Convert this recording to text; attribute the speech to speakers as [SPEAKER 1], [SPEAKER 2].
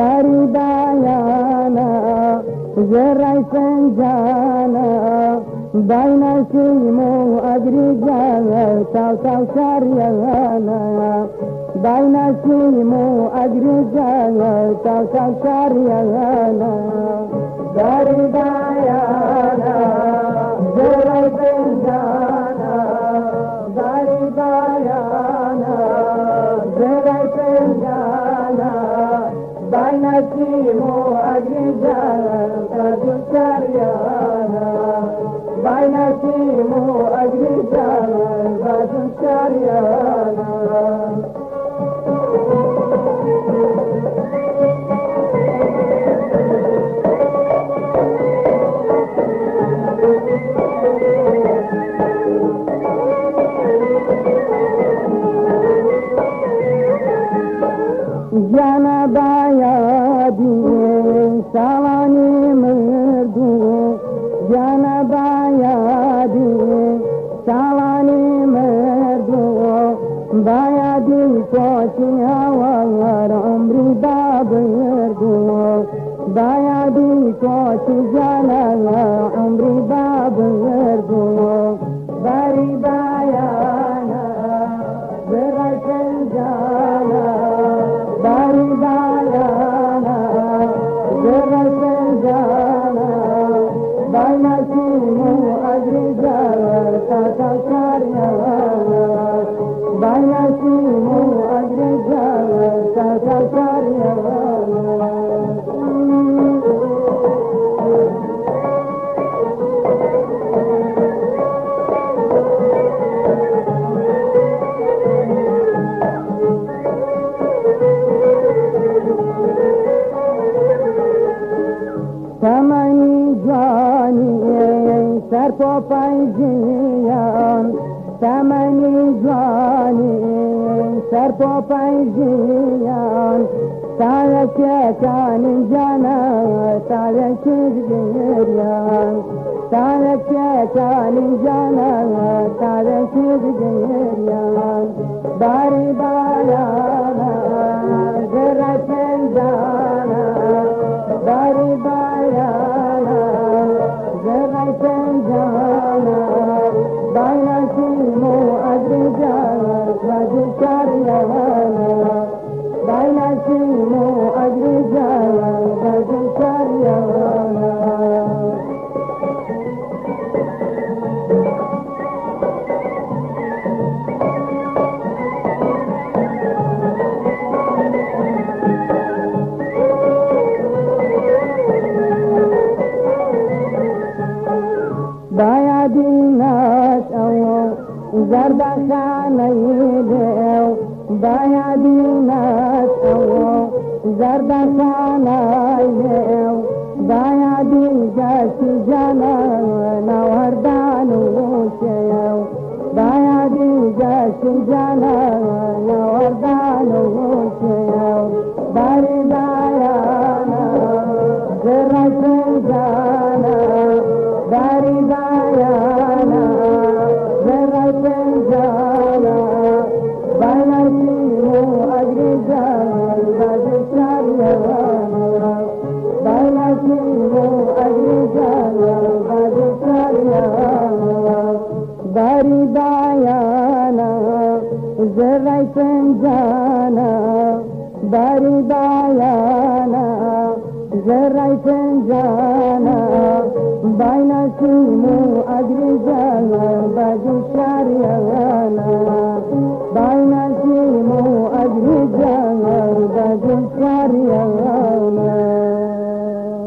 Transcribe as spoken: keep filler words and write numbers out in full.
[SPEAKER 1] داری بیانا زرعی فنجانا بین سیم و اگریجان تاو تاو شریانا بین سیم و اگریجان تاو تاو شریانا داری بیانا زرعی فنجانا داری بیانا زرعی فنجانا بین سیم و اگریجان تاو شریانا بین سیم و اگریجان تاو شریانا جانا بایا دیه سوانی مردو جانا بایا دیه سوانی مردو بایا دی کوچی هوار عمری بابردو بایا دی کوچی جانا عمری بابردو باری بایانا برکن جانا باری بایانا برکن جانا بین سیم و اگریجان تاو شریانا بین سیم و اگریجان تاو شریانا سمنی جانی سر پا پنجیان سمنی جانی سر پا پنجیان تالک کانی جانا تالک گریان تالک کانی جانا تالک گریان باری بالانا زرچن جانا باری بالانا زرچن جانا بین سیم و اگریجان تاو شریانا بین سیم و اگریجان تاو شریانا بایا دیناش او زرد خانه دیو بایا دیناش او زرد خانه دیو بایا دی جاسی جانا نوردانو شیو بایا دی جاسی جانا نوردانو شیو باری بایانا زرعی جانا باری بایانا زرعی جانا بین سیم و اگریجان تاو شریانا بین سیم و اگریجان تاو شریانا باری بایانا زرعی فنجانا باری بایانا زرعی فنجانا بین سیم و اگریجان تاو شریانا